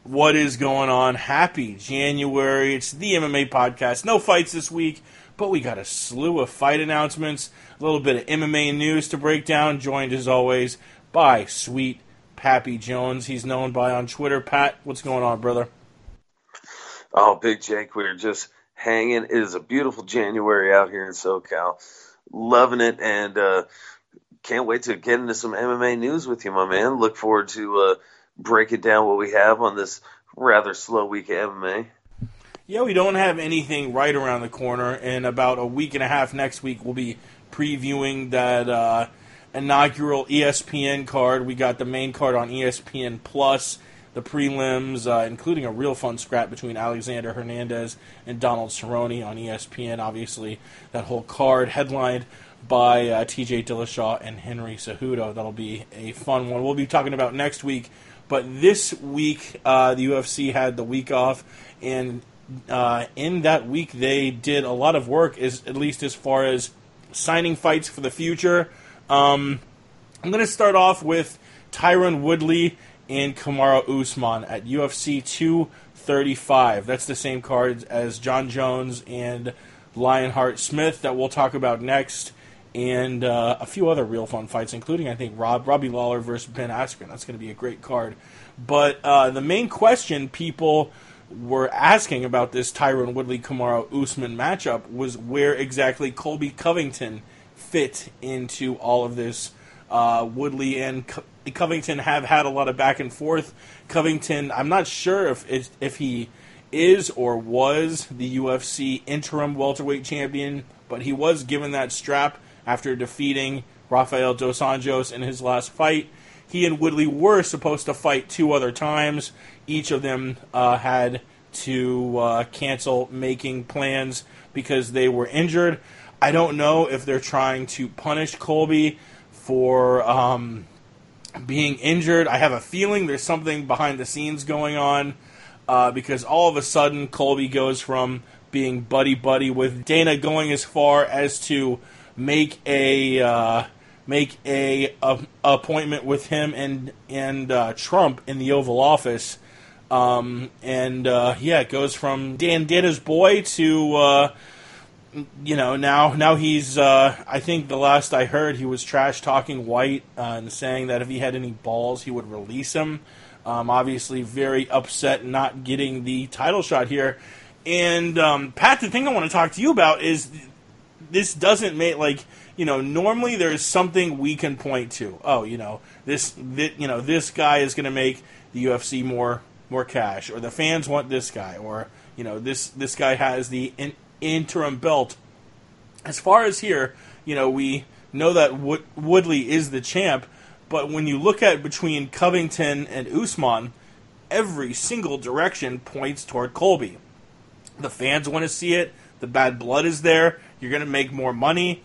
What is going on? Happy January. It's the MMA podcast. No fights this week, but we got a slew of fight announcements, a little bit of MMA news to break down, joined as always by Sweet Pappy Jones. He's known by on Twitter. Pat, what's going on, brother? Oh, Big Jake, we're just hanging. It is a beautiful January out here in SoCal. Loving it, and can't wait to get into some MMA news with you, my man. Look forward to breaking down what we have on this rather slow week of MMA. Yeah, we don't have anything right around the corner. In about a week and a half next week, we'll be previewing that inaugural ESPN card. We got the main card on ESPN Plus, the prelims, including a real fun scrap between Alexander Hernandez and Donald Cerrone on ESPN. Obviously, that whole card headlined by TJ Dillashaw and Henry Cejudo. That'll be a fun one. We'll be talking about next week. But this week, the UFC had the week off, and in that week they did a lot of work, at least as far as signing fights for the future. I'm going to start off with Tyron Woodley and Kamaru Usman at UFC 235. That's the same card as John Jones and Lionheart Smith that we'll talk about next, and a few other real fun fights, including, I think, Robbie Lawler versus Ben Askren. That's going to be a great card. But the main question people were asking about this Tyron Woodley-Kamaru Usman matchup was where exactly Colby Covington fit into all of this. Woodley and Covington have had a lot of back and forth. Covington, I'm not sure if he is or was the UFC interim welterweight champion, but he was given that strap after defeating Rafael dos Anjos in his last fight. He and Woodley were supposed to fight two other times. Each of them had to cancel making plans because they were injured. I don't know if they're trying to punish Colby for being injured. I have a feeling there's something behind the scenes going on because all of a sudden Colby goes from being buddy-buddy with Dana, going as far as to make a appointment with him and Trump in the Oval Office, it goes from Dana's boy to now he's I think the last I heard he was trash talking White and saying that if he had any balls he would release him. Obviously very upset not getting the title shot here. And Pat, the thing I want to talk to you about is this doesn't make, normally there's something we can point to. Oh, this guy is going to make the UFC more cash, or the fans want this guy, or this guy has the interim belt. As far as here, we know that Woodley is the champ, but when you look at between Covington and Usman, every single direction points toward Colby. The fans want to see it. The bad blood is there. You're going to make more money.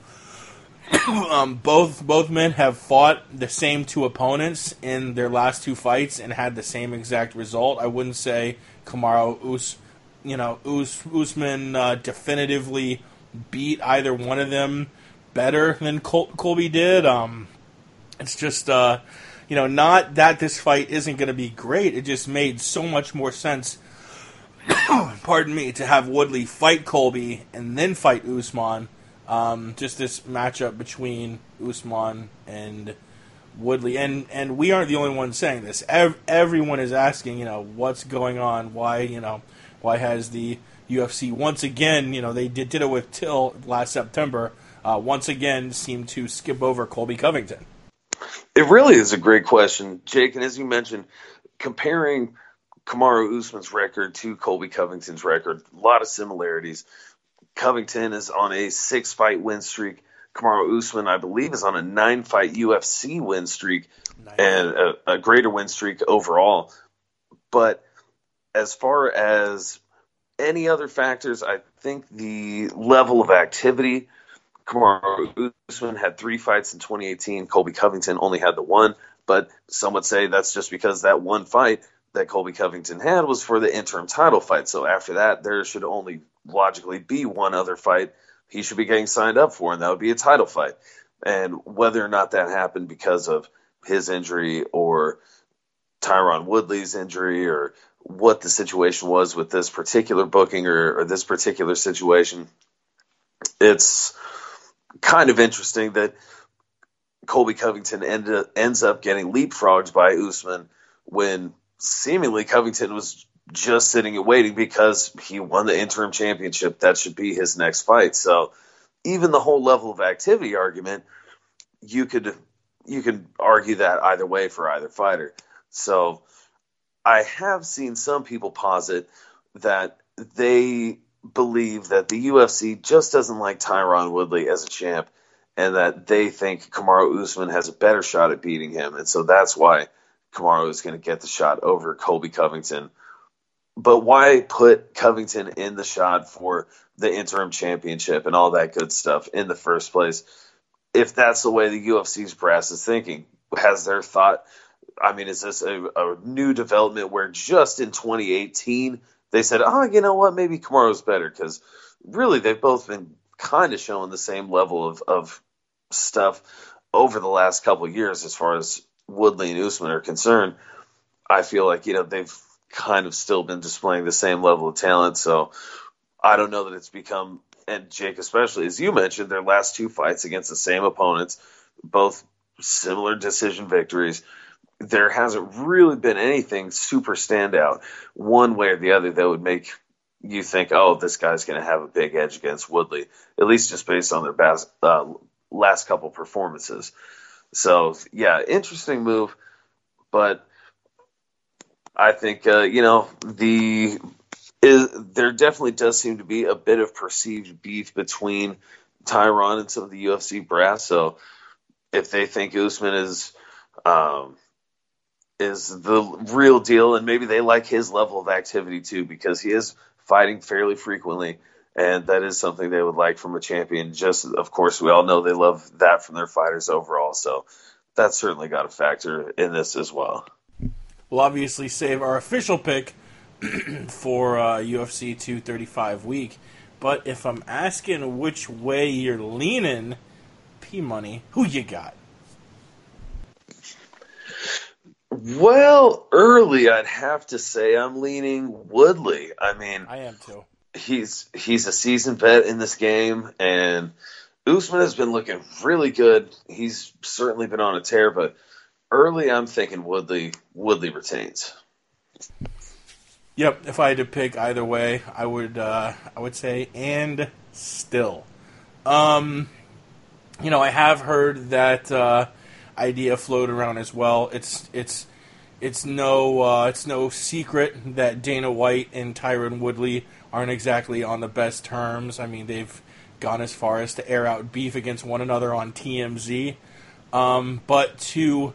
Both men have fought the same two opponents in their last two fights and had the same exact result. I wouldn't say Kamaru Usman definitively beat either one of them better than Colby did. It's just not that this fight isn't going to be great. It just made so much more sense. Pardon me, to have Woodley fight Colby and then fight Usman. Just this matchup between Usman and Woodley. And we aren't the only ones saying this. Everyone is asking, what's going on? Why has the UFC once again, they did it with Till last September, once again seemed to skip over Colby Covington? It really is a great question, Jake. And as you mentioned, comparing Kamaru Usman's record to Colby Covington's record, a lot of similarities. Covington is on a 6-fight win streak. Kamaru Usman, I believe, is on a 9-fight UFC win streak. Nice. And a greater win streak overall. But as far as any other factors, I think the level of activity, Kamaru Usman had 3 fights in 2018. Colby Covington only had the one. But some would say that's just because that one fight that Colby Covington had was for the interim title fight. So after that, there should only logically be one other fight he should be getting signed up for, and that would be a title fight. And whether or not that happened because of his injury or Tyron Woodley's injury or what the situation was with this particular booking or this particular situation. It's kind of interesting that Colby Covington ends up getting leapfrogged by Usman when seemingly Covington was just sitting and waiting because he won the interim championship. That should be his next fight. So even the whole level of activity argument, you could argue that either way for either fighter. So I have seen some people posit that they believe that the UFC just doesn't like Tyron Woodley as a champ and that they think Kamaru Usman has a better shot at beating him. And so that's why Kamaru is going to get the shot over Colby Covington. But why put Covington in the shot for the interim championship and all that good stuff in the first place? If that's the way the UFC's brass is thinking, has their thought, I mean, is this a new development where just in 2018 they said, oh, you know what, maybe Kamaru's better? Because really they've both been kind of showing the same level of stuff over the last couple of years as far as Woodley and Usman are concerned. I feel like, they've kind of still been displaying the same level of talent. So I don't know that it's become, and Jake especially, as you mentioned, their last two fights against the same opponents, both similar decision victories. There hasn't really been anything super standout one way or the other that would make you think, oh, this guy's going to have a big edge against Woodley, at least just based on their last couple performances. So, yeah, interesting move, but I think, there definitely does seem to be a bit of perceived beef between Tyron and some of the UFC brass. So if they think Usman is the real deal, and maybe they like his level of activity too, because he is fighting fairly frequently, and that is something they would like from a champion. Just, of course, we all know they love that from their fighters overall, so that's certainly got a factor in this as well. We'll obviously save our official pick for UFC 235 week, but if I'm asking which way you're leaning, P-Money, who you got? Well, early, I'd have to say I'm leaning Woodley. I mean, I am too. He's a seasoned vet in this game, and Usman has been looking really good. He's certainly been on a tear, but early, I'm thinking Woodley retains. Yep, if I had to pick either way, I would say and still. I have heard that idea float around as well. It's no secret that Dana White and Tyron Woodley aren't exactly on the best terms. I mean, they've gone as far as to air out beef against one another on TMZ. But to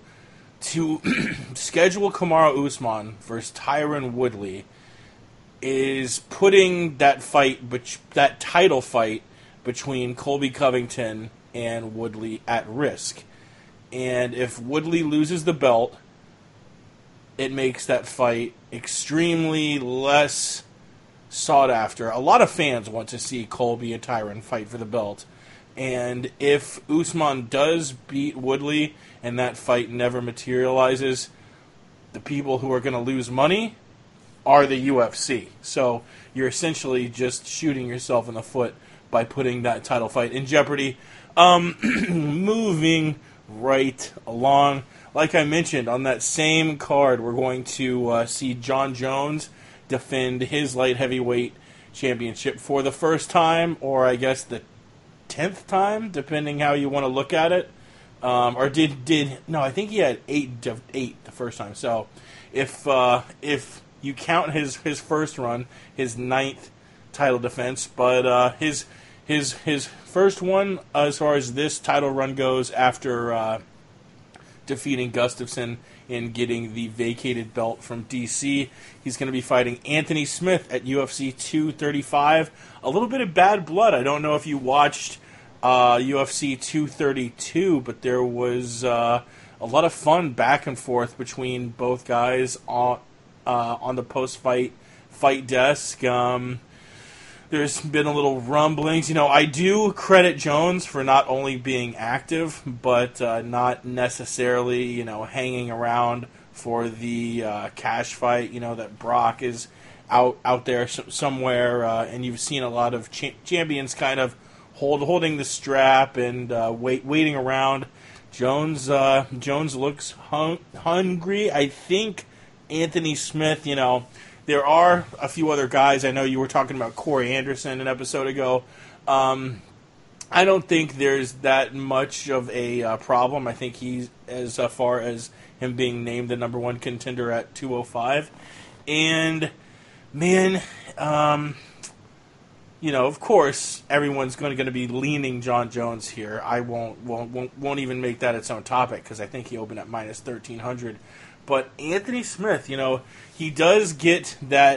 schedule Kamaru Usman versus Tyron Woodley is putting that title fight between Colby Covington and Woodley at risk. And if Woodley loses the belt, it makes that fight extremely less sought after. A lot of fans want to see Colby and Tyron fight for the belt. And if Usman does beat Woodley and that fight never materializes, the people who are going to lose money are the UFC. So you're essentially just shooting yourself in the foot by putting that title fight in jeopardy. Moving right along. Like I mentioned, on that same card, we're going to see Jon Jones defend his light heavyweight championship for the first time, or I guess the 10th time, depending how you want to look at it. No, I think he had eight the first time. So if you count his first run, his 9th title defense, but his first one as far as this title run goes after defeating Gustafsson and getting the vacated belt from DC. He's going to be fighting Anthony Smith at UFC 235. A little bit of bad blood. I don't know if you watched UFC 232, but there was a lot of fun back and forth between both guys on the post-fight desk. There's been a little rumblings. I do credit Jones for not only being active, but not necessarily, hanging around for the cash fight. You know that Brock is out there somewhere, and you've seen a lot of champions kind of holding the strap and waiting around. Jones looks hungry. I think Anthony Smith, you know, there are a few other guys. I know you were talking about Corey Anderson an episode ago. I don't think there's that much of a problem. I think he's, as far as him being named the number one contender at 205. And, man, you know, of course, everyone's going to be leaning Jon Jones here. I won't even make that its own topic because I think he opened at minus 1,300. But Anthony Smith, you know, he does get that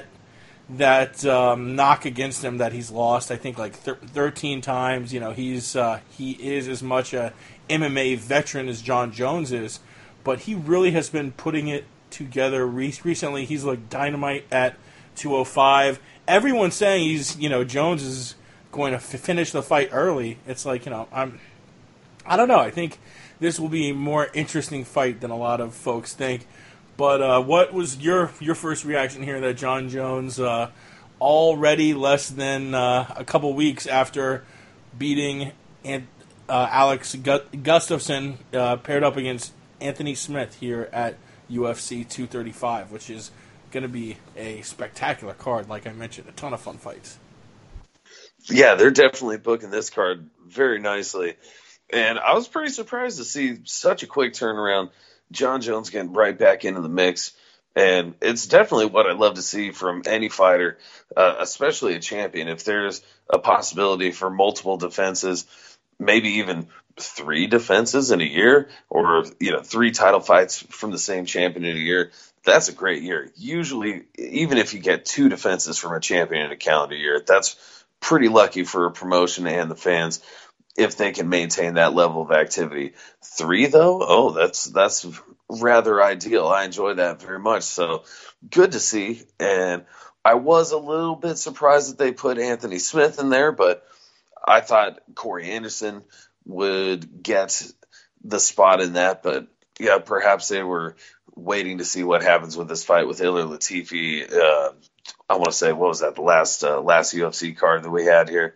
knock against him that he's lost. I think like 13 times. You know, he is as much a MMA veteran as Jon Jones is, but he really has been putting it together recently. He's like dynamite at 205. Everyone's saying Jones is going to finish the fight early. It's like, you know, I don't know. I think this will be a more interesting fight than a lot of folks think. But what was your first reaction here that Jon Jones, already less than a couple weeks after beating Alex Gustafsson, paired up against Anthony Smith here at UFC 235, which is going to be a spectacular card, like I mentioned, a ton of fun fights. Yeah, they're definitely booking this card very nicely. And I was pretty surprised to see such a quick turnaround. Jon Jones getting right back into the mix. And it's definitely what I'd love to see from any fighter, especially a champion. If there's a possibility for multiple defenses, maybe even 3 defenses in a year, or 3 title fights from the same champion in a year, that's a great year. Usually, even if you get 2 defenses from a champion in a calendar year, that's pretty lucky for a promotion and the fans if they can maintain that level of activity. 3, though, that's rather ideal. I enjoy that very much. So good to see. And I was a little bit surprised that they put Anthony Smith in there, but I thought Corey Anderson would get the spot in that. But yeah, perhaps they were waiting to see what happens with this fight with Ilir Latifi. I want to say, what was that, the last UFC card that we had here?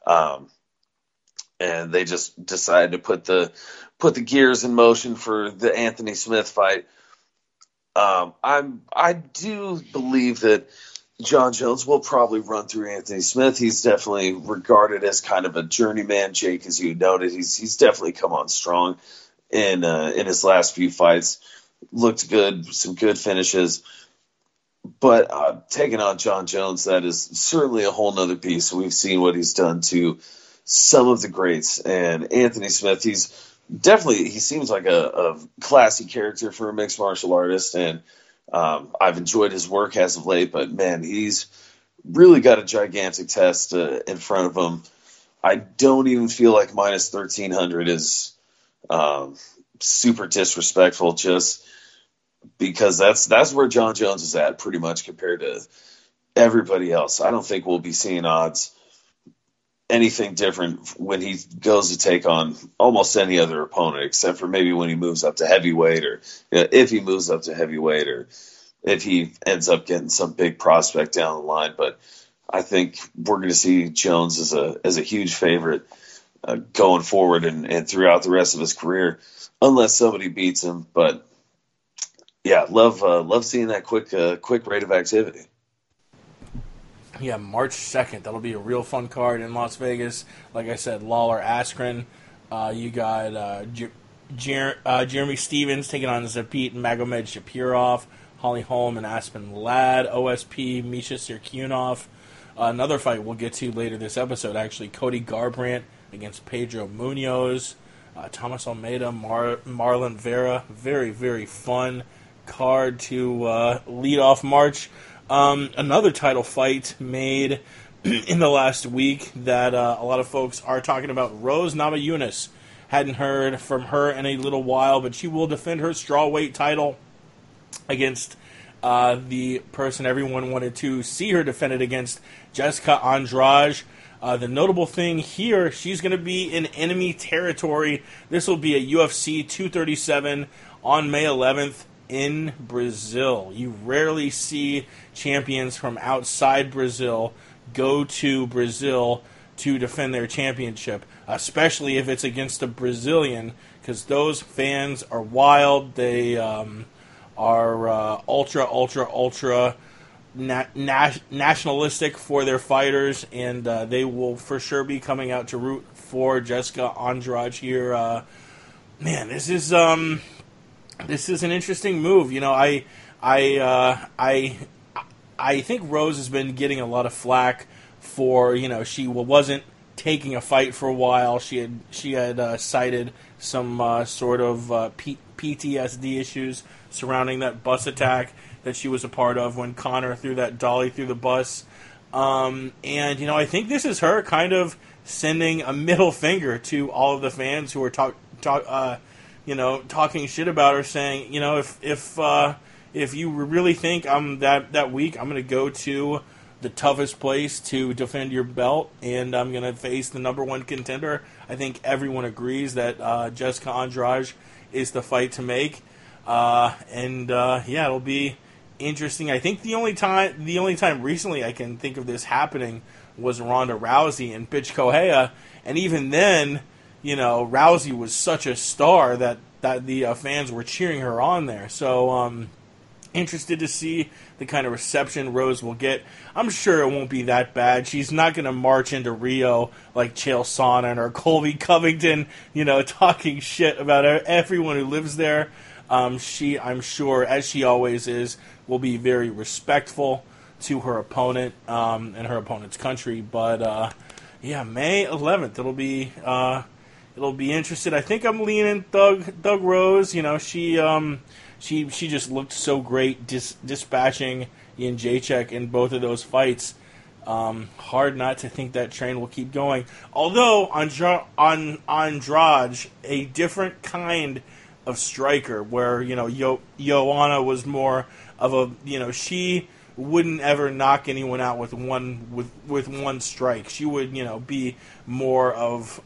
And they just decided to put the gears in motion for the Anthony Smith fight. I do believe that Jon Jones will probably run through Anthony Smith. He's definitely regarded as kind of a journeyman, Jake, as you noted. He's definitely come on strong in his last few fights. Looked good, some good finishes. But taking on Jon Jones, that is certainly a whole nother piece. We've seen what he's done to some of the greats. And Anthony Smith, he seems like a classy character for a mixed martial artist. And I've enjoyed his work as of late. But, man, he's really got a gigantic test in front of him. I don't even feel like minus 1,300 is super disrespectful, just because that's where Jon Jones is at pretty much compared to everybody else. I don't think we'll be seeing odds anything different when he goes to take on almost any other opponent, except for maybe when he moves up to heavyweight, or if he moves up to heavyweight, or if he ends up getting some big prospect down the line. But I think we're going to see Jones as a huge favorite going forward and throughout the rest of his career, unless somebody beats him. But yeah, love seeing that quick rate of activity. Yeah, March 2nd. That'll be a real fun card in Las Vegas. Like I said, Lawler Askren. You got Jeremy Stevens taking on Zabit Magomed Shapirov. Holly Holm and Aspen Ladd. OSP, Misha Sirkunov. Another fight we'll get to later this episode, actually. Cody Garbrandt against Pedro Munoz. Thomas Almeida, Marlon Vera. Very, very fun card to lead off March. Another title fight made in the last week that a lot of folks are talking about. Rose Namajunas. Hadn't heard from her in a little while, but she will defend her strawweight title against the person everyone wanted to see her defend it against, Jessica Andrade. The notable thing here, she's going to be in enemy territory. This will be a UFC 237 on May 11th. in Brazil. You rarely see champions from outside Brazil go to Brazil to defend their championship, especially if it's against a Brazilian, because those fans are wild. They are ultra nationalistic for their fighters, and they will for sure be coming out to root for Jessica Andrade here. Man, this is an interesting move. You know, I think Rose has been getting a lot of flack for, you know, she wasn't taking a fight for a while. She had cited some sort of PTSD issues surrounding that bus attack that she was a part of when Conor threw that dolly through the bus. And, you know, I think this is her kind of sending a middle finger to all of the fans who are talking shit about her, saying, you know, if you really think I'm that weak, I'm going to go to the toughest place to defend your belt, and I'm going to face the number one contender. I think everyone agrees that Jessica Andrade is the fight to make. It'll be interesting. I think the only time recently I can think of this happening was Ronda Rousey and Bitch Correia, and even then, you know, Rousey was such a star that the fans were cheering her on there. So, interested to see the kind of reception Rose will get. I'm sure it won't be that bad. She's not going to march into Rio like Chael Sonnen or Colby Covington, you know, talking shit about everyone who lives there. I'm sure, as she always is, will be very respectful to her opponent and her opponent's country. But May 11th, it'll be interesting. I think I'm leaning Thug Rose. You know, she just looked so great dispatching Ian Jacek in both of those fights. Hard not to think that train will keep going. Although Andrade, a different kind of striker, where, you know, Joanna was more of a, you know, she wouldn't ever knock anyone out with one strike. She would, you know, be more of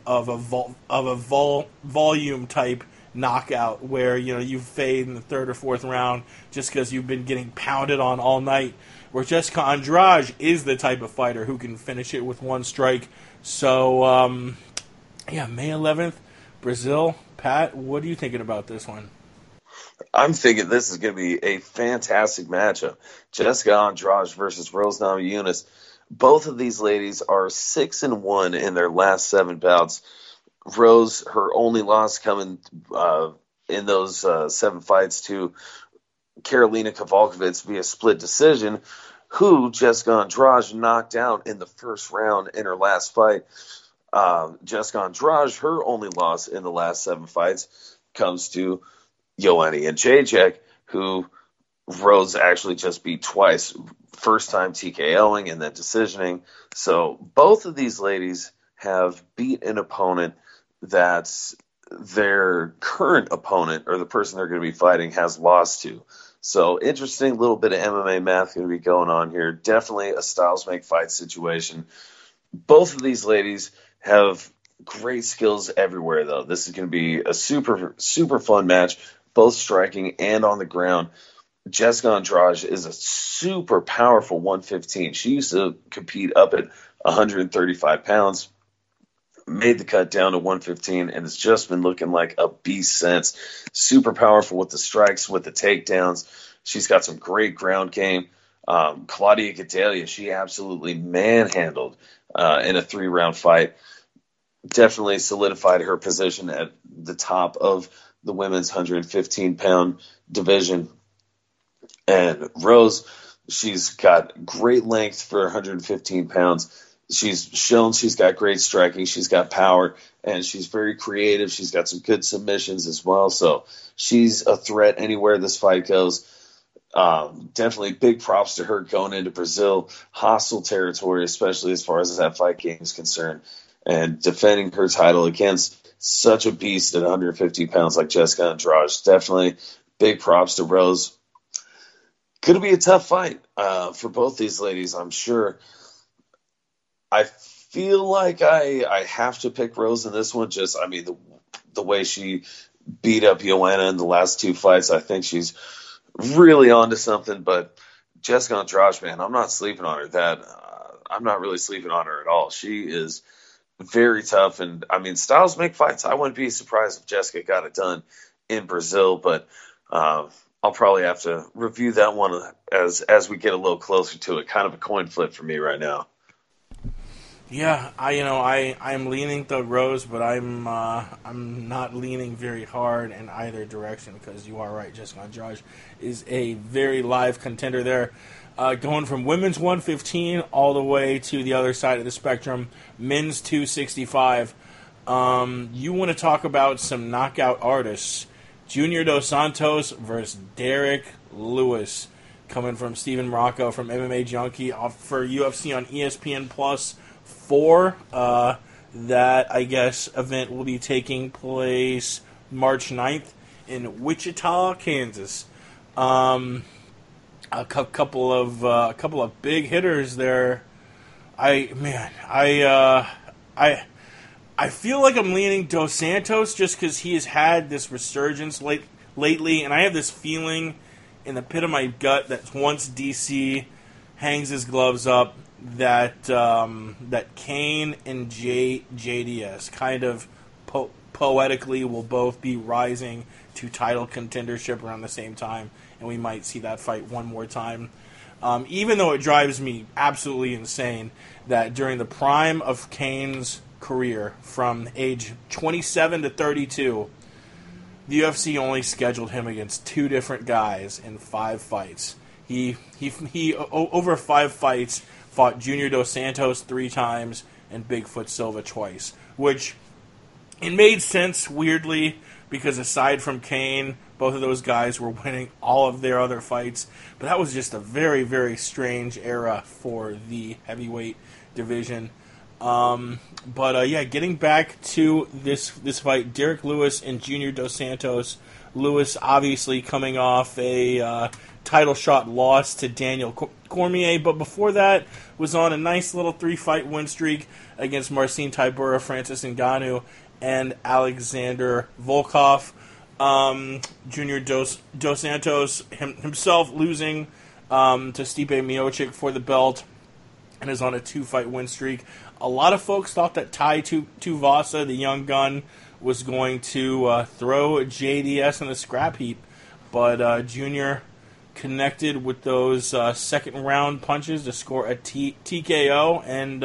a volume type knockout, where, you know, you fade in the third or fourth round just because you've been getting pounded on all night. Where Jessica Andrade is the type of fighter who can finish it with one strike. So, May 11th, Brazil. Pat, what are you thinking about this one? I'm thinking this is going to be a fantastic matchup. Jessica Andrade versus Rose Namajunas. Both of these ladies are 6-1 in their last 7 bouts. Rose, her only loss coming in those 7 fights to Karolina Kowalkiewicz via split decision, who Jessica Andrade knocked out in the first round in her last fight. Jessica Andrade, her only loss in the last 7 fights comes to Joanna Jędrzejczyk, who Rose actually just beat twice. First time TKOing and then decisioning. So both of these ladies have beat an opponent that their current opponent, or the person they're going to be fighting, has lost to. So interesting little bit of MMA math going to be going on here. Definitely a styles make fight situation. Both of these ladies have great skills everywhere, though. This is going to be a super, super fun match, both striking and on the ground. Jessica Andrade is a super powerful 115. She used to compete up at 135 pounds, made the cut down to 115, and has just been looking like a beast since. Super powerful with the strikes, with the takedowns. She's got some great ground game. Claudia Gadelha, she absolutely manhandled in a 3-round fight. Definitely solidified her position at the top of the women's 115-pound division. And Rose, she's got great length for 115 pounds. She's shown she's got great striking. She's got power, and she's very creative. She's got some good submissions as well. So she's a threat anywhere this fight goes. Definitely big props to her going into Brazil, hostile territory, especially as far as that fight game is concerned, and defending her title against such a beast at 150 pounds like Jessica Andrade. Definitely big props to Rose. Could be a tough fight for both these ladies, I'm sure. I feel like I have to pick Rose in this one. Just, I mean, the way she beat up Joanna in the last 2 fights, I think she's really onto something. But Jessica Andrade, man, I'm not sleeping on her. I'm not really sleeping on her at all. She is very tough, and I mean, styles make fights. I wouldn't be surprised if Jessica got it done in Brazil, but I'll probably have to review that one as we get a little closer to it. Kind of a coin flip for me right now. Yeah, I'm leaning Thug Rose, but I'm not leaning very hard in either direction because you are right. Jessica Andrade is a very live contender there. Going from women's 115 all the way to the other side of the spectrum, men's 265. You want to talk about some knockout artists? Junior Dos Santos versus Derek Lewis, coming from Steven Morocco from MMA Junkie for UFC on ESPN Plus 4. That, I guess, event will be taking place March 9th in Wichita, Kansas. A couple of big hitters there. I feel like I'm leaning Dos Santos just because he has had this resurgence lately, and I have this feeling in the pit of my gut that once DC hangs his gloves up, that Kane and JDS kind of poetically will both be rising to title contendership around the same time, and we might see that fight one more time. Even though it drives me absolutely insane that during the prime of Kane's career, from age 27 to 32, the UFC only scheduled him against 2 different guys in 5 fights. He over 5 fights fought Junior Dos Santos 3 times and Bigfoot Silva twice, which it made sense weirdly because aside from Kane, both of those guys were winning all of their other fights. But that was just a very, very strange era for the heavyweight division. Getting back to this fight, Derek Lewis and Junior Dos Santos. Lewis obviously coming off a title shot loss to Daniel Cormier, but before that was on a nice little 3-fight win streak against Marcin Tybura, Francis Ngannou, and Alexander Volkov. Junior Dos Santos himself losing to Stipe Miocic for the belt and is on a 2-fight win streak. A lot of folks thought that Tai Tuivasa, the young gun, was going to throw JDS in the scrap heap, but Junior connected with those second round punches to score a TKO, and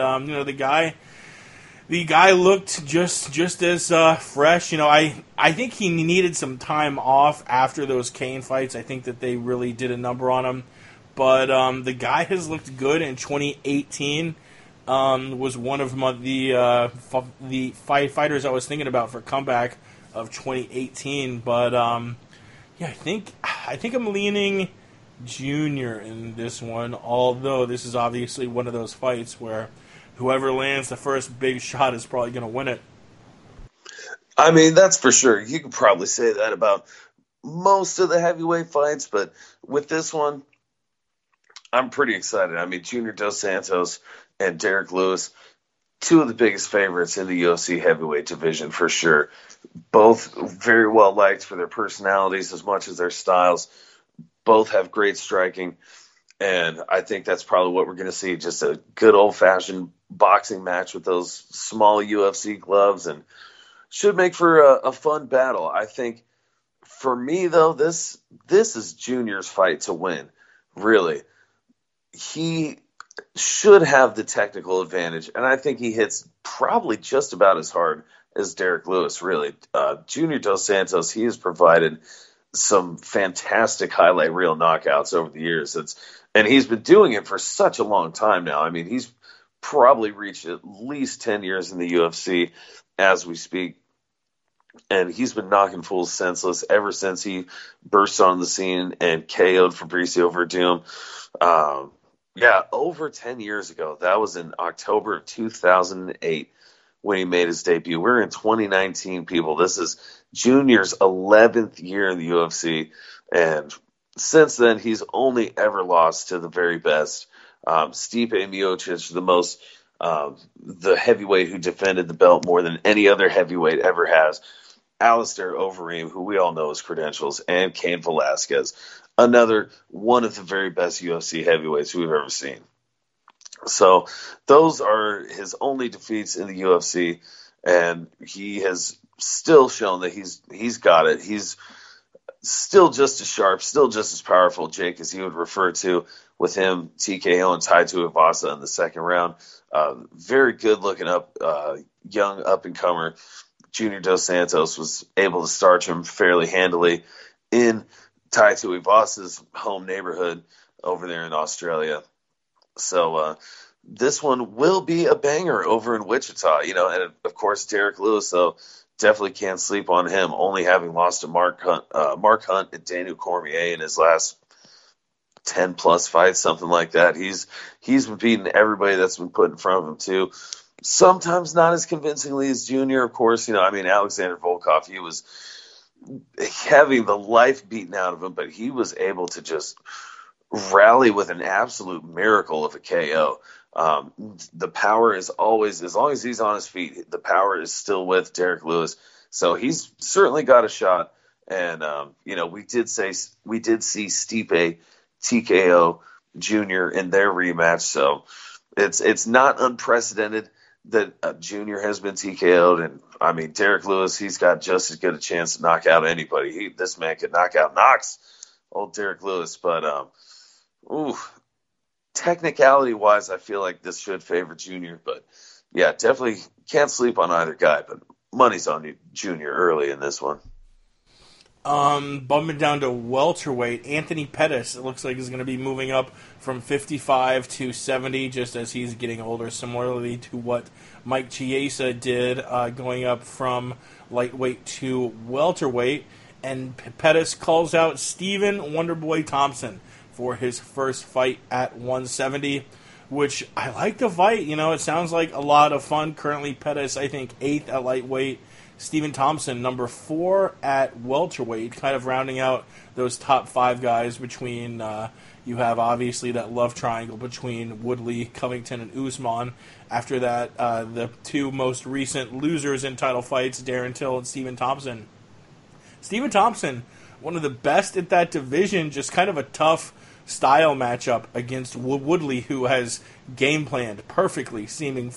the guy looked just as fresh. I think he needed some time off after those Kane fights. I think that they really did a number on him, but the guy has looked good in 2018. Was one of the fighters I was thinking about for comeback of 2018. But I think I'm leaning Junior in this one. Although this is obviously one of those fights where whoever lands the first big shot is probably going to win it. I mean, that's for sure. You could probably say that about most of the heavyweight fights, but with this one, I'm pretty excited. I mean, Junior Dos Santos and Derek Lewis, 2 of the biggest favorites in the UFC heavyweight division for sure. Both very well liked for their personalities as much as their styles. Both have great striking, and I think that's probably what we're going to see, just a good old-fashioned boxing match with those small UFC gloves, and should make for a fun battle. I think for me, though, this is Junior's fight to win, really. He should have the technical advantage, and I think he hits probably just about as hard as Derek Lewis, really. Junior Dos Santos, he has provided some fantastic highlight reel knockouts over the years. And he's been doing it for such a long time now. I mean, he's probably reached at least 10 years in the UFC as we speak. And he's been knocking fools senseless ever since he burst on the scene and KO'd Fabricio Verdum. Over 10 years ago. That was in October of 2008 when he made his debut. We're in 2019, people. This is Junior's 11th year in the UFC, and since then, he's only ever lost to the very best. Stipe Miocic, the heavyweight who defended the belt more than any other heavyweight ever has. Alistair Overeem, who we all know his credentials, and Cain Velasquez, another one of the very best UFC heavyweights we've ever seen. So those are his only defeats in the UFC, and he has still shown that he's got it. He's still just as sharp, still just as powerful, Jake, as you would refer to with him, TKO and Tai Tuivasa in the second round. Very good looking young up-and-comer. Junior Dos Santos was able to starch him fairly handily in Tai Tuivasa's home neighborhood over there in Australia. So this one will be a banger over in Wichita, and of course Derek Lewis, though, definitely can't sleep on him, only having lost to Mark Hunt and Daniel Cormier in his last 10 plus fights, something like that. He's been beating everybody that's been put in front of him too. Sometimes not as convincingly as Junior, of course. Alexander Volkov, he was having the life beaten out of him, but he was able to just rally with an absolute miracle of a KO. The power is always, as long as he's on his feet, the power is still with Derek Lewis. So he's certainly got a shot. And, we did see Stipe TKO Junior in their rematch. So it's not unprecedented that Junior has been TKO'd. And Derek Lewis, he's got just as good a chance to knock out anybody. This man could knock out Knox, old Derek Lewis. But, technicality-wise, I feel like this should favor Junior, but yeah, definitely can't sleep on either guy, but money's on Junior early in this one. Bumping down to welterweight, Anthony Pettis, it looks like he's going to be moving up from 55 to 70, just as he's getting older, similarly to what Mike Chiesa did, going up from lightweight to welterweight, and Pettis calls out Stephen Wonderboy Thompson for his first fight at 170, which I like the fight. It sounds like a lot of fun. Currently, Pettis, I think, 8th at lightweight. Stephen Thompson, number 4 at welterweight, kind of rounding out those top 5 guys between, you have obviously that love triangle between Woodley, Covington, and Usman. After that, the 2 most recent losers in title fights, Darren Till and Stephen Thompson. Stephen Thompson, one of the best at that division, just kind of a tough style matchup against Woodley, who has game planned perfectly, seemingly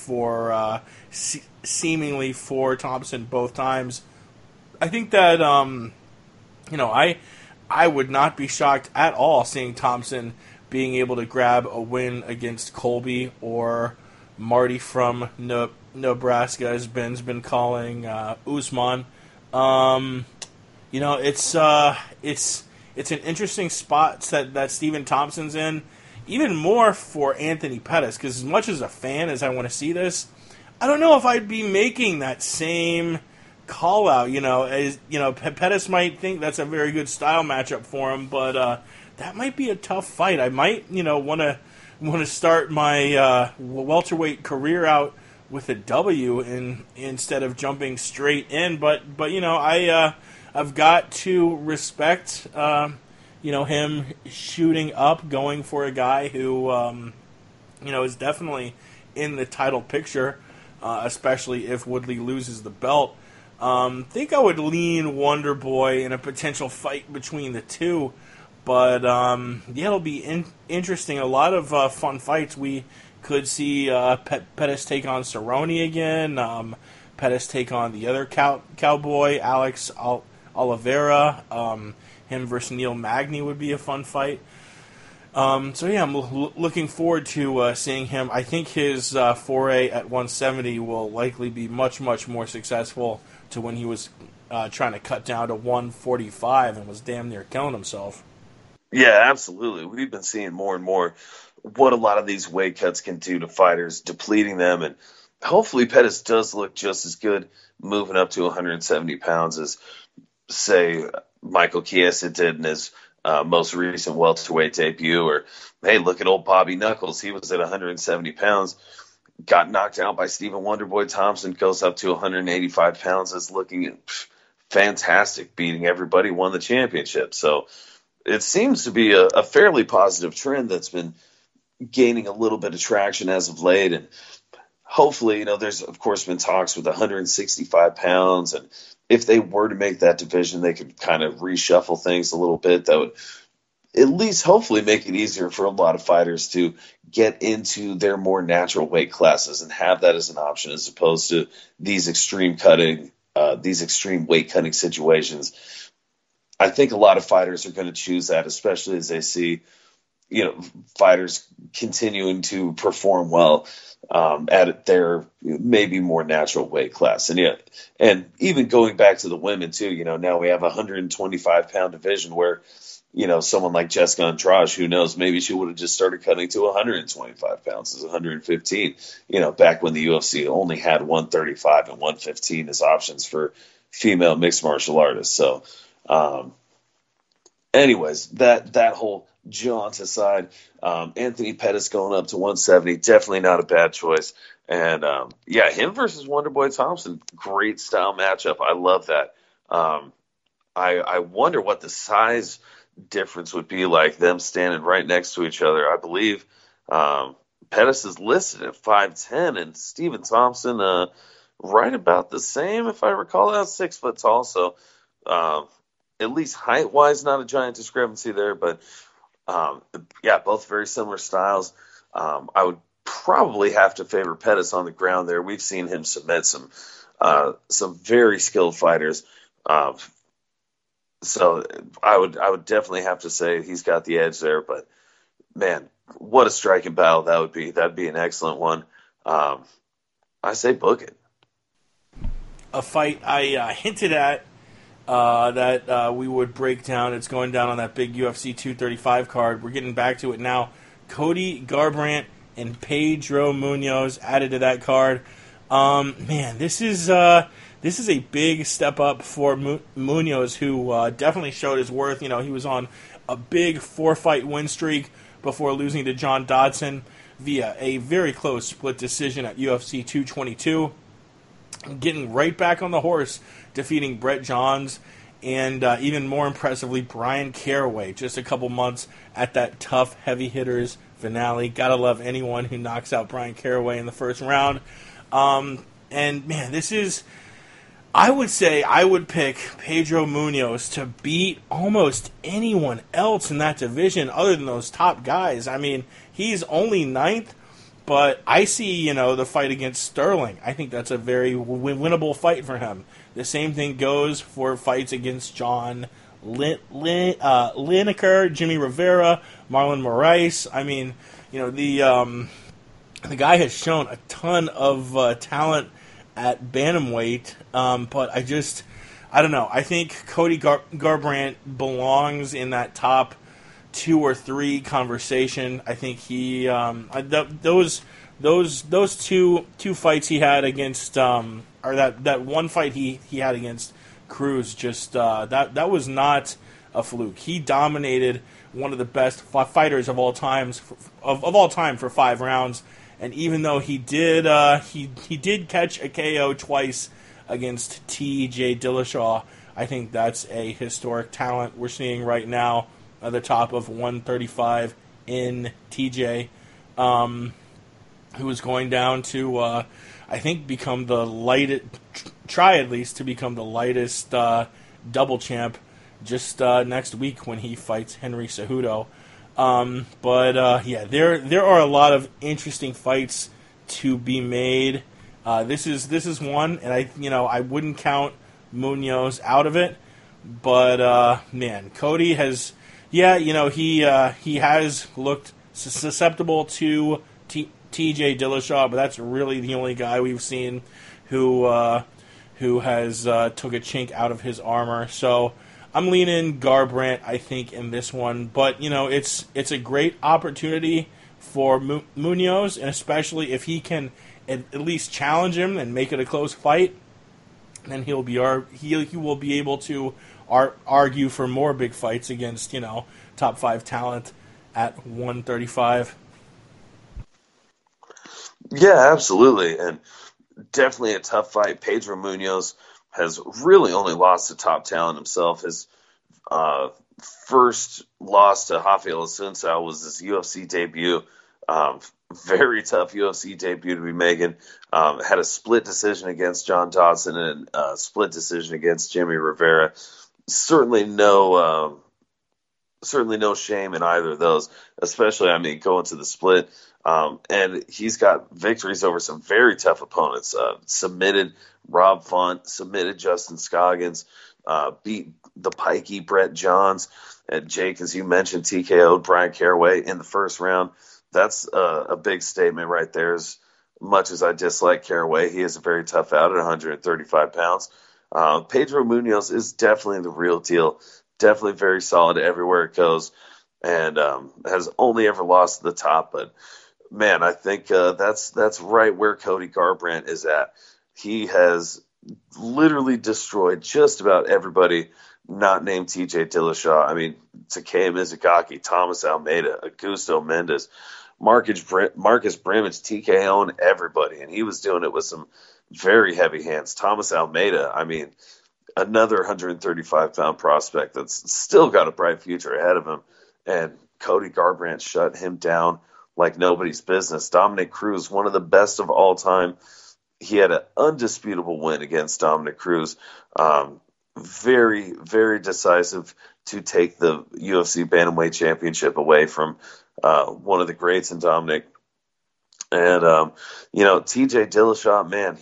for Thompson both times. I think that I would not be shocked at all seeing Thompson being able to grab a win against Colby or Marty from Nebraska, as Ben's been calling Usman. It's an interesting spot that Stephen Thompson's in, even more for Anthony Pettis, because as much as a fan as I want to see this, I don't know if I'd be making that same call out. Pettis might think that's a very good style matchup for him, but that might be a tough fight. I might, want to start my welterweight career out with a W instead of jumping straight in. But I've got to respect, him shooting up, going for a guy who, is definitely in the title picture, especially if Woodley loses the belt. Think I would lean Wonder Boy in a potential fight between the two, but it'll be interesting. A lot of fun fights. We could see Pettis take on Cerrone again. Pettis take on the other cowboy, Alex Oliveira. Him versus Neil Magny would be a fun fight. I'm looking forward to seeing him. I think his foray at 170 will likely be much, much more successful to when he was trying to cut down to 145 and was damn near killing himself. Yeah, absolutely. We've been seeing more and more what a lot of these weight cuts can do to fighters, depleting them, and hopefully Pettis does look just as good moving up to 170 pounds as, say, Michael Chiesa did in his most recent welterweight debut. Or, hey, look at old Bobby Knuckles. He was at 170 pounds, got knocked out by Stephen Wonderboy Thompson, goes up to 185 pounds, is looking fantastic, beating everybody, won the championship. So it seems to be a fairly positive trend that's been gaining a little bit of traction as of late. And hopefully, there's, of course, been talks with 165 pounds and if they were to make that division, they could kind of reshuffle things a little bit. That would at least hopefully make it easier for a lot of fighters to get into their more natural weight classes and have that as an option, as opposed to these extreme weight cutting situations. I think a lot of fighters are going to choose that, especially as they see, fighters continuing to perform well at their maybe more natural weight class. And even going back to the women too, now we have a 125-pound division where, someone like Jessica Andrade, who knows, maybe she would have just started cutting to 125 pounds as 115, back when the UFC only had 135 and 115 as options for female mixed martial artists. So, anyways, that whole jaunt aside, Anthony Pettis going up to 170, definitely not a bad choice. And, him versus Wonderboy Thompson, great style matchup. I love that. I wonder what the size difference would be like, them standing right next to each other. I believe Pettis is listed at 5'10", and Stephen Thompson right about the same, if I recall. That's 6 foot tall, so at least height-wise, not a giant discrepancy there. But both very similar styles. I would probably have to favor Pettis on the ground there. We've seen him submit some very skilled fighters. So I would definitely have to say he's got the edge there. But man, what a striking battle that would be. That'd be an excellent one. I say book it. A fight I hinted at that we would break down. It's going down on that big UFC 235 card. We're getting back to it now. Cody Garbrandt and Pedro Munhoz added to that card. Man, this is a big step up for Munhoz, who definitely showed his worth. He was on a big 4-fight win streak before losing to John Dodson via a very close split decision at UFC 222. Getting right back on the horse, defeating Brett Johns, and even more impressively, Brian Caraway, just a couple months at that tough heavy hitters finale. Gotta love anyone who knocks out Brian Caraway in the first round. And man, this is, I would say I would pick Pedro Munhoz to beat almost anyone else in that division other than those top guys. I mean, he's only 9th, but I see, the fight against Sterling. I think that's a very winnable fight for him. The same thing goes for fights against John Lineker, Jimmy Rivera, Marlon Moraes. I mean, the guy has shown a ton of talent at bantamweight, but I don't know. I think Cody Garbrandt belongs in that top 2 or 3 conversation. I think he those two fights he had against or that one fight he had against Cruz, just that was not a fluke. He dominated one of the best fighters of all time for 5 rounds. And even though he did catch a KO twice against T.J. Dillashaw, I think that's a historic talent we're seeing right now at the top of 135 in T.J., who is going down to, I think, become the lightest, try at least to become the lightest double champ just next week when he fights Henry Cejudo. There are a lot of interesting fights to be made. This is one, and I wouldn't count Munhoz out of it. But man, Cody has, he has looked susceptible to T.J. Dillashaw, but that's really the only guy we've seen who has took a chink out of his armor. So I'm leaning Garbrandt, I think, in this one. But, it's a great opportunity for Munhoz, and especially if he can at least challenge him and make it a close fight, then he will be able to argue for more big fights against, top 5 talent at 135. Yeah, absolutely. And definitely a tough fight. Pedro Munhoz has really only lost to top talent himself. His first loss to Rafael Assunção was his UFC debut. very tough UFC debut to be making. Had a split decision against John Dodson and a split decision against Jimmy Rivera. Certainly no shame in either of those, especially, I mean, going to the split. And he's got victories over some very tough opponents. Submitted Rob Font, submitted Justin Scoggins, beat the pikey Brett Johns, and Jake, as you mentioned, TKO'd Brian Caraway in the first round. That's a big statement right there. As much as I dislike Caraway, he is a very tough out at 135 pounds. Pedro Munoz is definitely the real deal. Definitely very solid everywhere it goes, and has only ever lost to the top. But man, I think that's right where Cody Garbrandt is at. He has literally destroyed just about everybody not named TJ Dillashaw. I mean, Takeya Mizugaki, Thomas Almeida, Augusto Mendes, Marcus Brimage, TKO'ing everybody, and he was doing it with some very heavy hands. Thomas Almeida, I mean, another 135-pound prospect that's still got a bright future ahead of him, and Cody Garbrandt shut him down like nobody's business. Dominic Cruz, one of the best of all time. He had an undisputable win against Dominic Cruz. Very, very decisive to take the UFC Bantamweight Championship away from one of the greats in Dominic. And, TJ Dillashaw, man,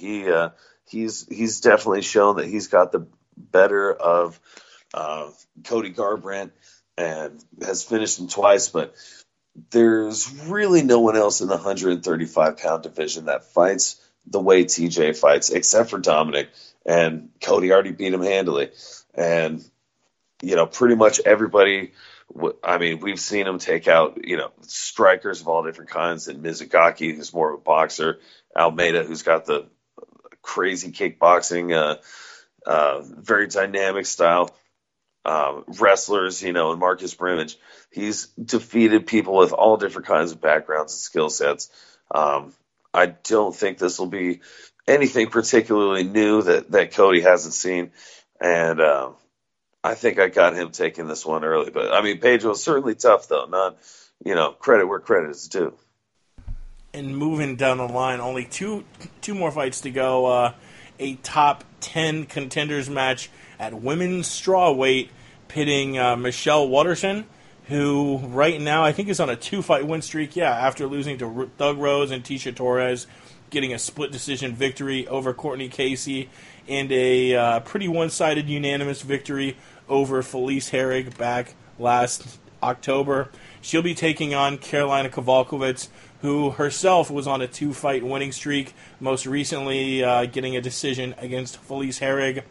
he's definitely shown that he's got the better of Cody Garbrandt and has finished him twice, but there's really no one else in the 135-pound division that fights the way TJ fights, except for Dominic, and Cody already beat him handily. And, pretty much everybody, I mean, we've seen him take out, strikers of all different kinds, and Mizugaki, who's more of a boxer, Almeida, who's got the crazy kickboxing, very dynamic style, wrestlers, and Marcus Brimage. He's defeated people with all different kinds of backgrounds and skill sets. I don't think this will be anything particularly new that Cody hasn't seen. And I think I got him taking this one early. But, I mean, Pedro's certainly tough, though. Not, credit where credit is due. And moving down the line, only two more fights to go. A top 10 contenders match at women's strawweight, pitting Michelle Waterson, who right now I think is on a 2-fight win streak. Yeah, after losing to Thug Rose and Tisha Torres, getting a split decision victory over Courtney Casey, and a pretty one-sided unanimous victory over Felice Herrig back last October. She'll be taking on Karolina Kowalkiewicz, who herself was on a 2-fight winning streak, most recently getting a decision against Felice Herrig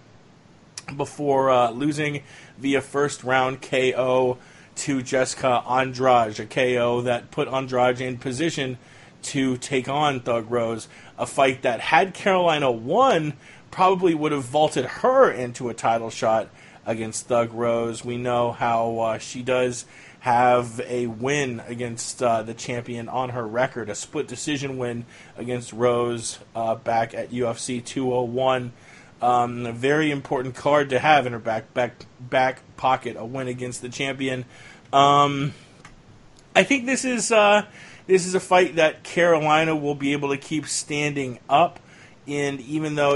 before losing via first-round KO to Jessica Andrade, a KO that put Andrade in position to take on Thug Rose, a fight that, had Karolina won, probably would have vaulted her into a title shot against Thug Rose. We know how she does have a win against the champion on her record, a split decision win against Rose back at UFC 201. A very important card to have in her back pocket, a win against the champion. I think this is a fight that Karolina will be able to keep standing up. And even though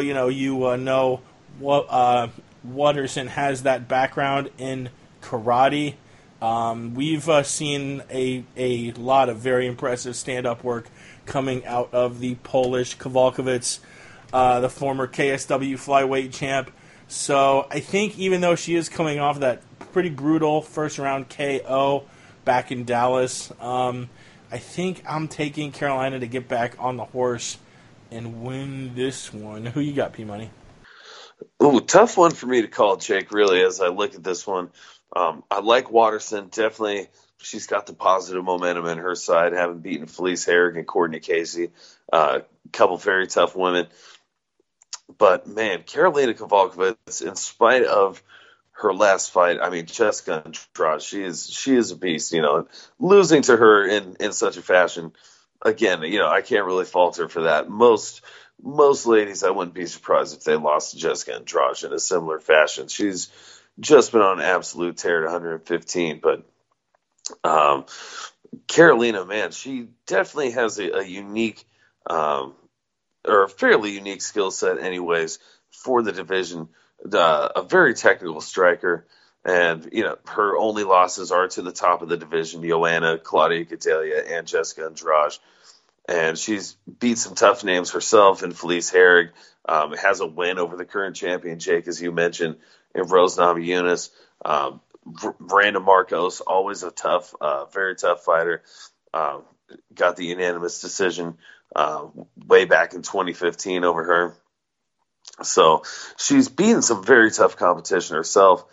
Waterson has that background in karate, we've seen a lot of very impressive stand-up work coming out of the Polish Kowalkiewicz, the former KSW flyweight champ. So I think even though she is coming off that pretty brutal first-round KO back in Dallas, I think I'm taking Karolina to get back on the horse and win this one. Who you got, P-Money? Ooh, tough one for me to call, Jake, really, as I look at this one. I like Waterson. Definitely, she's got the positive momentum in her side, having beaten Felice Herrig and Courtney Casey. A couple very tough women. But, man, Karolina Kowalkiewicz, in spite of her last fight, I mean, Jessica Andrade, she is a beast, losing to her in such a fashion. Again, I can't really fault her for that. Most ladies, I wouldn't be surprised if they lost to Jessica Andrade in a similar fashion. She's just been on an absolute tear at 115, but Carolina, man, she definitely has a unique, or a fairly unique skill set, anyways, for the division. A very technical striker, and her only losses are to the top of the division: Joanna, Claudia Gadelia, and Jessica Andrade. And she's beat some tough names herself. And Felice Herrig has a win over the current champion, Jake, as you mentioned, in Rose Namajunas. Brandon Marcos, always a tough, very tough fighter. Got the unanimous decision way back in 2015 over her. So she's beaten some very tough competition herself.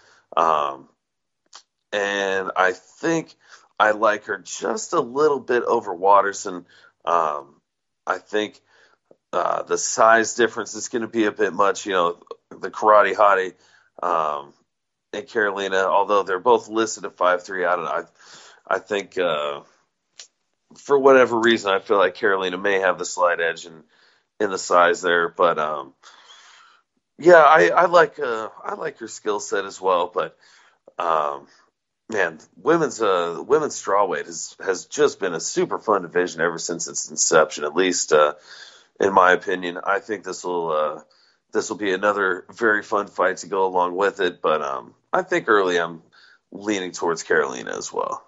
And I think I like her just a little bit over Waterson. I think the size difference is going to be a bit much. The Karate Hottie and Carolina, although they're both listed at 5'3", I think for whatever reason, I feel like Carolina may have the slight edge in the size there. But yeah, I like her skill set as well. But man, women's strawweight has just been a super fun division ever since its inception. At least in my opinion, I think this will be another very fun fight to go along with it. But I think early I'm leaning towards Carolina as well.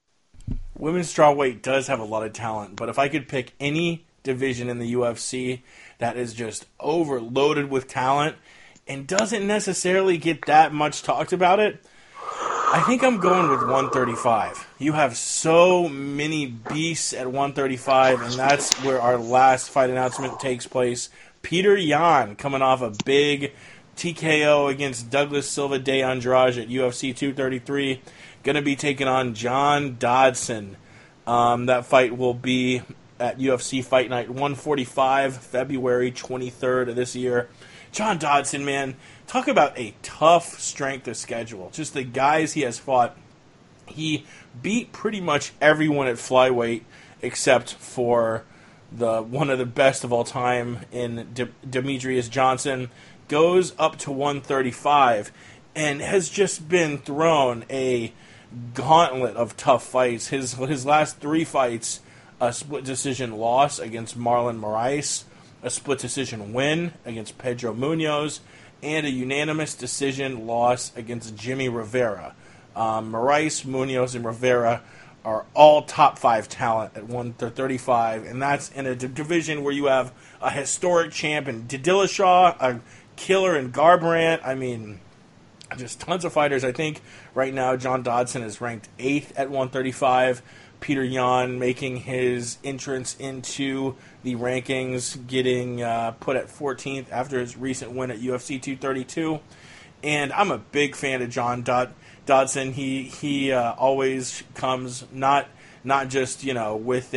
Women's strawweight does have a lot of talent, but if I could pick any division in the UFC that is just overloaded with talent and doesn't necessarily get that much talked about it, I think I'm going with 135. You have so many beasts at 135, and that's where our last fight announcement takes place. Petr Yan coming off a big TKO against Douglas Silva de Andrade at UFC 233. Going to be taking on John Dodson. That fight will be at UFC Fight Night 145, February 23rd of this year. John Dodson, man, talk about a tough strength of schedule. Just the guys he has fought. He beat pretty much everyone at flyweight except for one of the best of all time in Demetrius Johnson. Goes up to 135 and has just been thrown a gauntlet of tough fights. His last 3 fights, a split decision loss against Marlon Moraes, a split decision win against Pedro Munoz, and a unanimous decision loss against Jimmy Rivera. Moraes, Munoz, and Rivera are all top 5 talent at 135, and that's in a division where you have a historic champ in Dillashaw, a killer in Garbrandt. I mean, just tons of fighters. I think right now John Dodson is ranked 8th at 135. Petr Yan making his entrance into the rankings, getting put at 14th after his recent win at UFC 232. And I'm a big fan of John Dodson. He always comes not just with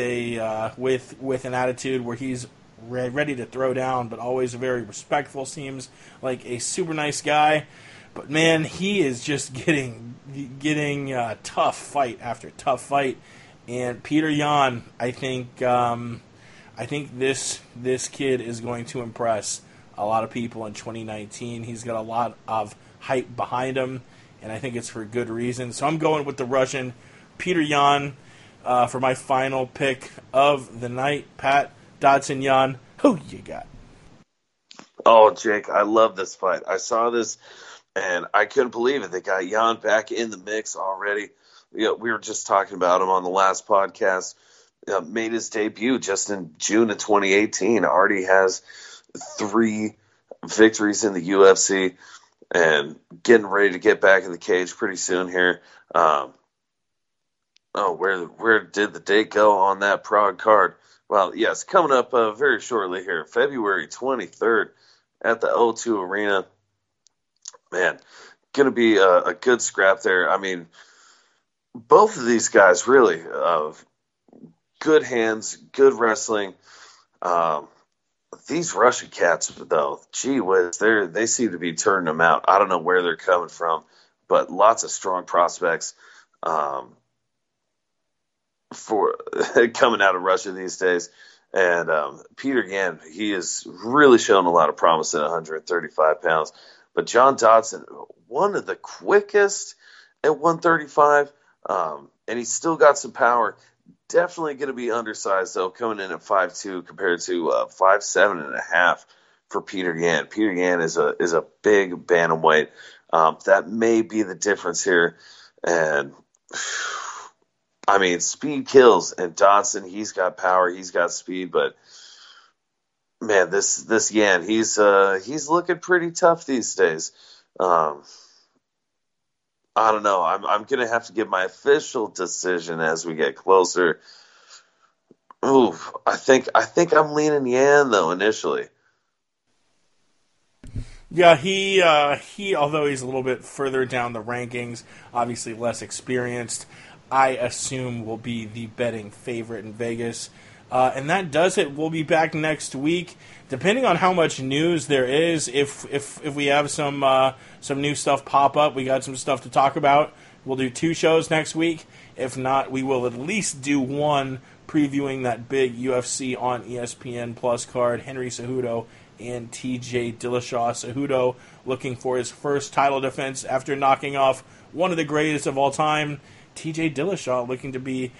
an attitude where he's ready to throw down, but always very respectful. Seems like a super nice guy. But man, he is just getting tough fight after tough fight. And Petr Yan, I think this kid is going to impress a lot of people in 2019. He's got a lot of hype behind him, and I think it's for good reason. So I'm going with the Russian, Petr Yan, for my final pick of the night. Pat, Dodson, Yan, who you got? Oh, Jake, I love this fight. I saw this, and I couldn't believe it. They got Yan back in the mix already. We were just talking about him on the last podcast. Made his debut just in June of 2018. Already has 3 victories in the UFC and getting ready to get back in the cage pretty soon here. Where did the date go on that Prague card? Well, yes, coming up very shortly here, February 23rd at the O2 Arena. Man, going to be a good scrap there. I mean, both of these guys really good hands, good wrestling. These Russian cats, though, gee whiz, they seem to be turning them out. I don't know where they're coming from, but lots of strong prospects for coming out of Russia these days. And Petr Yan, he has really shown a lot of promise at 135 pounds. But John Dodson, one of the quickest at 135, and he's still got some power. Definitely going to be undersized, though, coming in at 5'2" compared to 5'7.5" for Peter Yan. Peter Yan is a big bantamweight. That may be the difference here. And, I mean, speed kills. And Dodson, he's got power, he's got speed, but, man, this Yan, he's looking pretty tough these days. I don't know. I'm gonna have to give my official decision as we get closer. Ooh, I think I'm leaning Yan though initially. Yeah, he although he's a little bit further down the rankings, obviously less experienced, I assume will be the betting favorite in Vegas. And that does it. We'll be back next week, depending on how much news there is. If we have some new stuff pop up, we got some stuff to talk about. We'll do 2 shows next week. If not, we will at least do one previewing that big UFC on ESPN Plus card. Henry Cejudo and TJ Dillashaw. Cejudo looking for his first title defense after knocking off one of the greatest of all time. TJ Dillashaw looking to be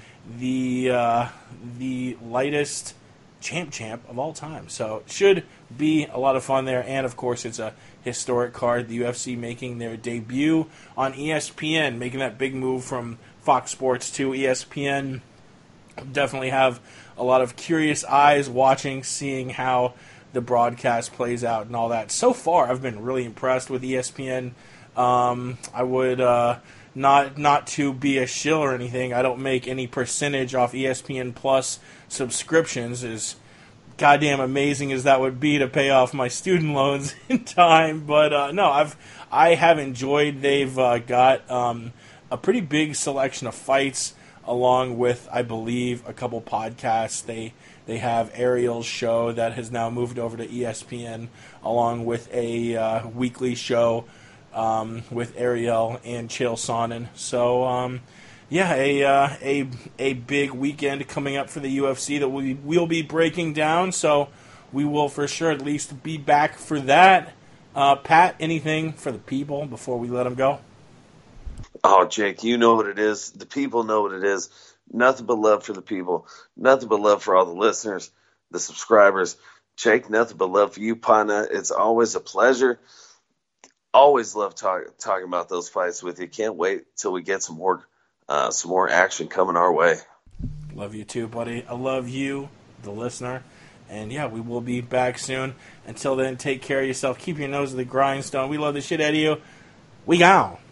the lightest champ of all time. So it should be a lot of fun there. And, of course, it's a historic card. The UFC making their debut on ESPN, making that big move from Fox Sports to ESPN. Definitely have a lot of curious eyes watching, seeing how the broadcast plays out and all that. So far, I've been really impressed with ESPN. I would... Not to be a shill or anything, I don't make any percentage off ESPN Plus subscriptions, as goddamn amazing as that would be to pay off my student loans in time. But no, I have enjoyed. They've got a pretty big selection of fights, along with, I believe, a couple podcasts. They have Ariel's show that has now moved over to ESPN, along with a weekly show with Ariel and Chael Sonnen. So, yeah, a big weekend coming up for the UFC that we'll be breaking down. So we will for sure at least be back for that. Pat, anything for the people before we let them go? Oh, Jake, you know what it is. The people know what it is. Nothing but love for the people. Nothing but love for all the listeners, the subscribers. Jake, nothing but love for you, partner. It's always a pleasure. Always love talking about those fights with you. Can't wait till we get some more action coming our way. Love you too, buddy. I love you, the listener. And yeah, we will be back soon. Until then, take care of yourself. Keep your nose to the grindstone. We love the shit out of you. We gone.